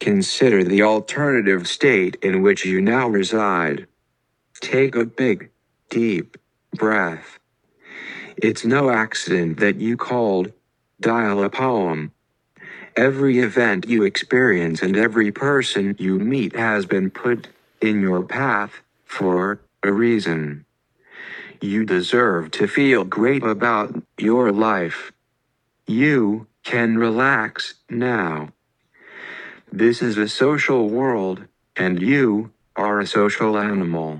Consider the alternative state in which you now reside. Take a big, deep breath. It's no accident that you called Dial a Poem. Every event you experience and every person you meet has been put in your path for a reason. You deserve to feel great about your life. You can relax now. This is a social world, and you are a social animal.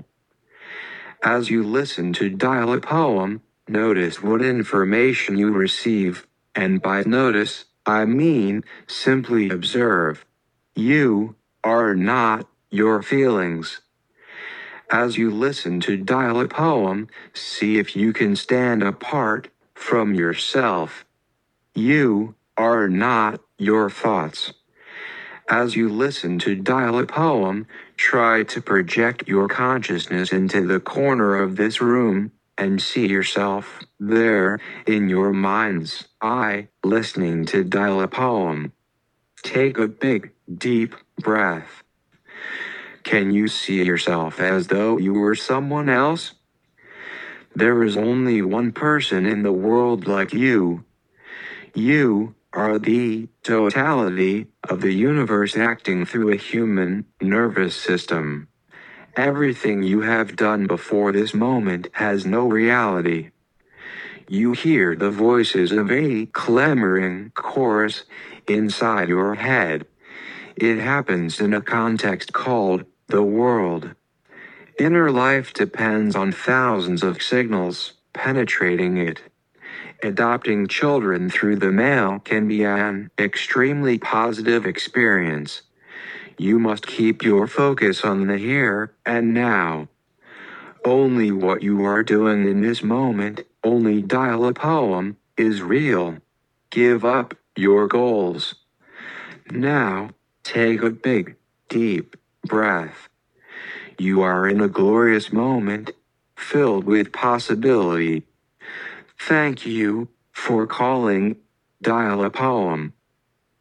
As you listen to Dial a Poem, notice what information you receive, and by notice, I mean simply observe. You are not your feelings. As you listen to Dial a Poem, see if you can stand apart from yourself. You are not your thoughts. As you listen to Dial a Poem, try to project your consciousness into the corner of this room and see yourself there in your mind's eye, listening to Dial a Poem. Take a big, deep breath. Can you see yourself as though you were someone else? There is only one person in the world like you. You are the totality of the universe acting through a human nervous system. Everything you have done before this moment has no reality. You hear the voices of a clamoring chorus inside your head. It happens in a context called the world. Inner life depends on thousands of signals penetrating it. Adopting children through the mail can be an extremely positive experience. You must keep your focus on the here and now. Only what you are doing in this moment, only Dial a Poem, is real. Give up your goals. Now, take a big, deep breath. You are in a glorious moment, filled with possibility. Thank you for calling Dial a Poem.